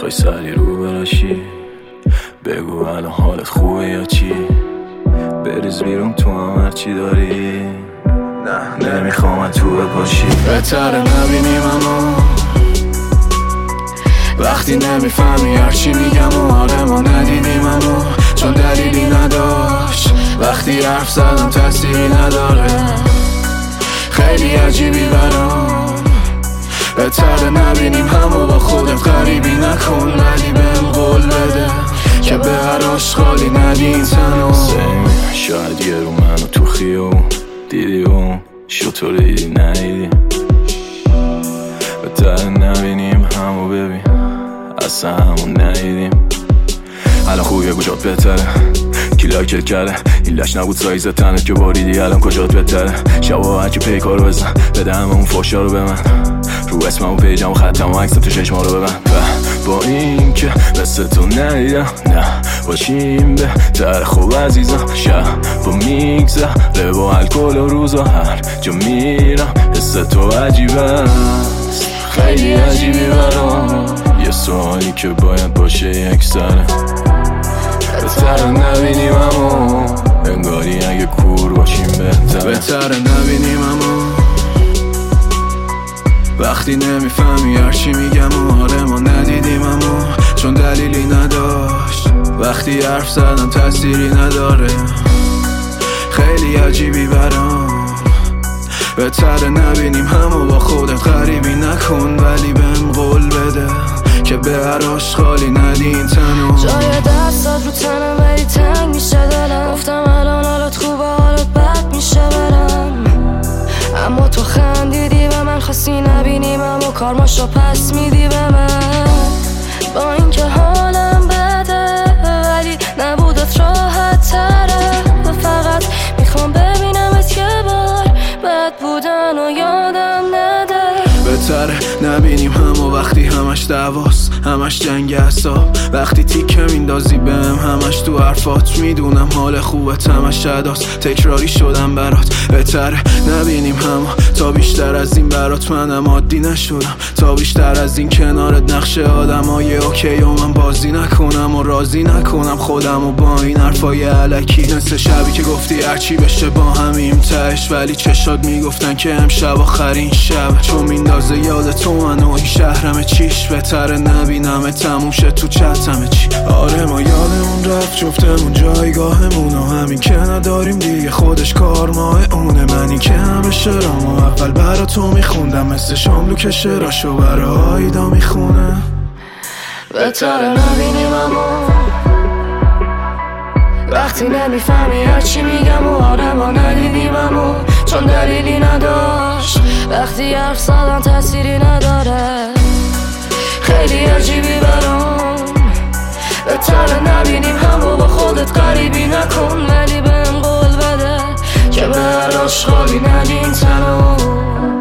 میخوای سری رو براشی؟ بگو الان حالت خوبه یا چی؟ بریز بیرون تو هم هرچی داری. نه نمیخوام تو بپاشی. بهتره نبینیم اما وقتی نمیفهمی هرچی میگم و آره ما ندیدیم اما چون دلیلی نداشت. وقتی حرف زدم تأثیری نداره. خیلی عجیبی برام. بهتره نبینیم همو با خودت غریبی نکن ولی بهم قول بده که به هر آشغالی ندی این تنو. شاید یه رو منو تو خیابون دیدی و شطور دیدی ندیدی. بهتره نبینیم همو ببین اصلا همون ندیدیم. الان خوبیه کجات بهتره کی لایکت کرده این لش نبود سایز تنت که باریدی الان کجات بهتره. شبا هرکی پیکارو بزن بده همه اون فاشا رو به من رو اسمم و پیجم و ختم و عکسم تو چشما رو ببن. با این که مثل تو ندیدم نه باشیم بهتر خوب عزیزم. شب با میگذره با الکل و روزا هر جا میرم حس تو عجیبه است. خیلی عجیبی برام یه سوالی که باید باشه یک سره. بهتره نبینیم اما انگاری اگه کور باشیم بهتره. بهتره نبینیم اما وقتی نمیفهمی هرچی میگم و آره ما ندیدیم اما چون دلیلی نداشت. وقتی حرف زدم تأثیری نداره. خیلی عجیبی برام. بهتره نبینیم همو با خودت غریبی نکن ولی بهم قول بده که به هر آشغالی ندی این تنو. جای دستات رو تنم ولی تنگ میشه دلم. گفتم الان حالت خوبه حالت بد میشه برم اما تو خندیدی و من خواستی نبینیم اما کارماشو پس میدی به من. با اینکه حالم بده ولی نبودت راحت تره و فقط میخوام ببینمت یه بار بد بودن و یادم نده. بهتره نبینیم همو وقتی همش دعواست همش جنگ اعصاب. وقتی تیکه میندازی بهم همش تو حرفات میدونم حال خوبت همش اداست تکراری شدم برات. بهتره نبینیم همو تا بیشتر از این برات منم عادی نشدم. تا بیشتر از این کنارت نقش آدمای اوکی و من بازی نکنم و راضی نکنم خودم و با این حرفای علکی. مثل شبی که گفتی هرچی بشه با همیم تهش ولی چشات میگفتن که امشب آخرین شب چون میندازه یاد تو منو این شهرم چیش. بهتره نبینم تموم شه تو چتم چی. آره ما یادمون رفت جفتمون جایگاهمون و همین که نداریم دیگه خودش کار ماه اونه. منی که همه شرامو اول برا تو میخوندم مثل شاملو که شراشو برا آیدا میخونه. بهتره نبینیم اما وقتی نمیفهمی هرچی میگم و آره ما ندیدیم اما چون دلیلی نداشت. وقتی حرف زدم تأثیری نداره. خیلی عجیبی برام. بهتره نبینیم همو با خودت غریبی نکن ولی بهم قول بده که به هر آشغالی ندی این تنو.